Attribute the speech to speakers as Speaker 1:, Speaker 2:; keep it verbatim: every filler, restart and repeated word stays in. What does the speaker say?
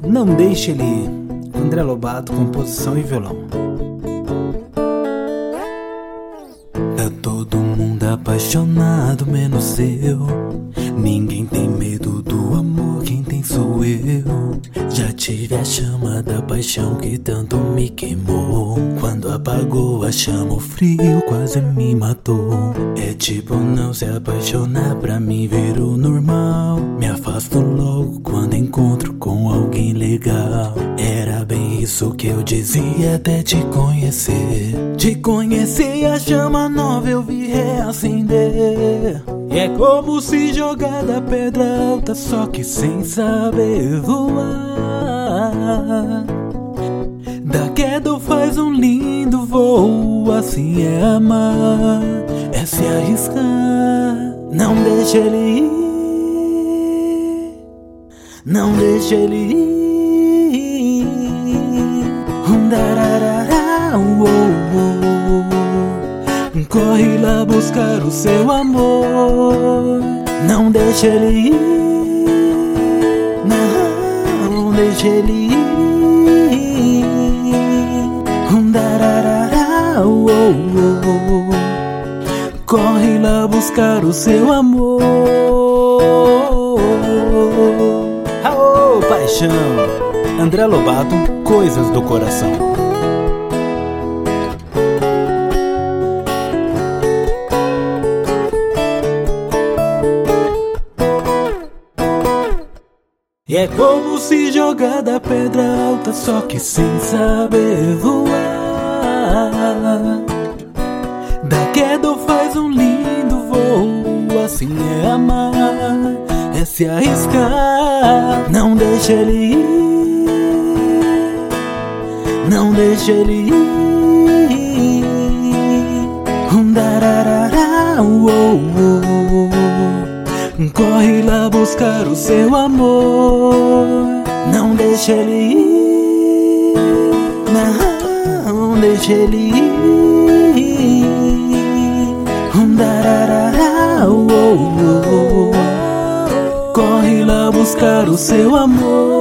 Speaker 1: Não deixe ele ir. André Lobato, composição e violão.
Speaker 2: Tá todo mundo apaixonado, menos eu. Ninguém tem medo do amor, quem tem sou eu. Já tive a chama da paixão que tanto me queimou. Quando apagou a chama, o frio quase me matou. É tipo não se apaixonar, pra mim virou normal. Me afasto logo quando encontro com alguém legal. Era bem isso que eu dizia até te conhecer. Te conheci, a chama nova eu vi reacender. E é como se jogar da pedra alta, só que sem saber voar. Da queda faz um lindo voo, assim é amar, é se arriscar. Não deixa ele ir, não deixa ele ir. Um dararara, uou, uou. Corre lá buscar o seu amor. Não deixa ele ir, não deixa ele ir. Um dararara, uou, uou. Corre lá buscar o seu amor.
Speaker 1: Aô, paixão! André Lobato, Coisas do Coração.
Speaker 2: E é como se jogar da pedra alta, só que sem saber voar. Da queda faz um lindo voo, assim é amar, é se arriscar. Não deixa ele ir, não deixa ele ir. Um dararara, uou, uou. Corre lá buscar o seu amor. Não deixa ele ir, não deixa ele ir. Um dararara, uou, uou. Corre lá buscar o seu amor.